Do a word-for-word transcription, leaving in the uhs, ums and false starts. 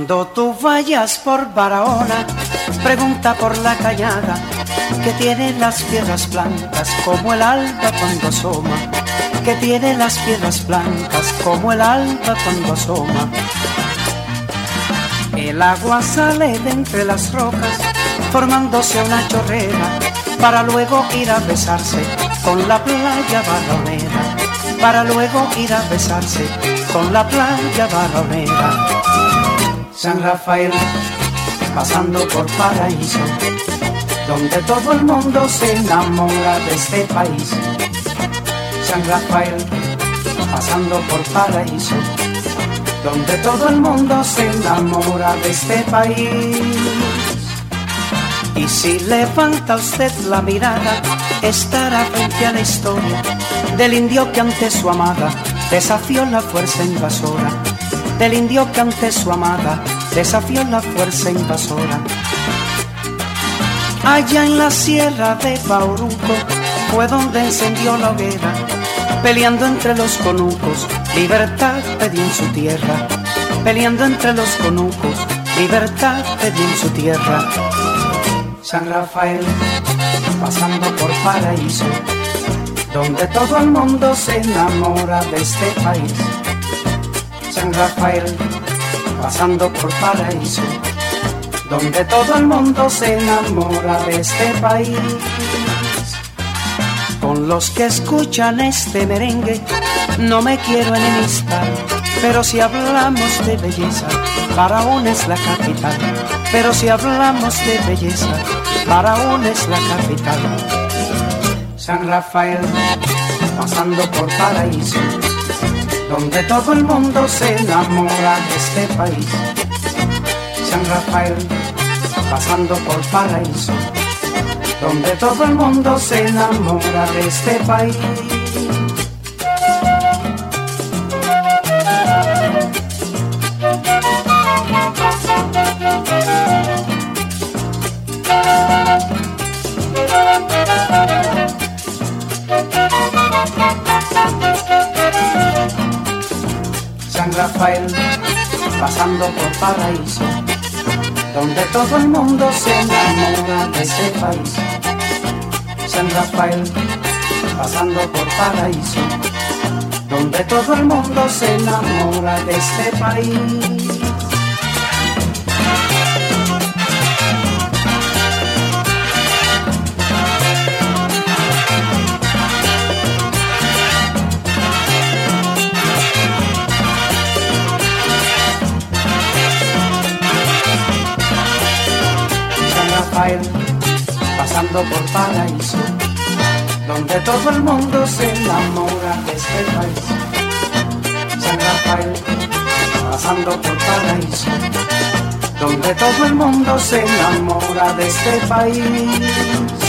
Cuando tú vayas por Barahona, pregunta por la cañada, que tiene las piedras blancas como el alba cuando asoma, que tiene las piedras blancas como el alba cuando asoma. El agua sale de entre las rocas, formándose una chorrera, para luego ir a besarse con la playa barahonera, para luego ir a besarse con la playa barahonera. San Rafael, pasando por Paraíso, donde todo el mundo se enamora de este país. San Rafael, pasando por Paraíso, donde todo el mundo se enamora de este país. Y si levanta usted la mirada, estará frente a la historia del indio que ante su amada desafió la fuerza invasora, del indio que ante su amada desafió la fuerza invasora. Allá en la sierra de Bauruco fue donde encendió la hoguera, peleando entre los conucos, libertad pedí en su tierra, peleando entre los conucos, libertad pedí en su tierra. San Rafael, pasando por Paraíso, donde todo el mundo se enamora de este país. San Rafael, pasando por Paraíso, donde todo el mundo se enamora de este país. Con los que escuchan este merengue no me quiero enemistar, pero si hablamos de belleza, Barahona es la capital. Pero si hablamos de belleza, Barahona es la capital. San Rafael, pasando por Paraíso, donde todo el mundo se enamora de este país. San Rafael, pasando por Paraíso, donde todo el mundo se enamora de este país. San Rafael, pasando por Paraíso, donde todo el mundo se enamora de ese país. San Rafael, pasando por Paraíso, donde todo el mundo se enamora de este país. Pasando por Paraíso, donde todo el mundo se enamora de este país. San Rafael, pasando por Paraíso, donde todo el mundo se enamora de este país.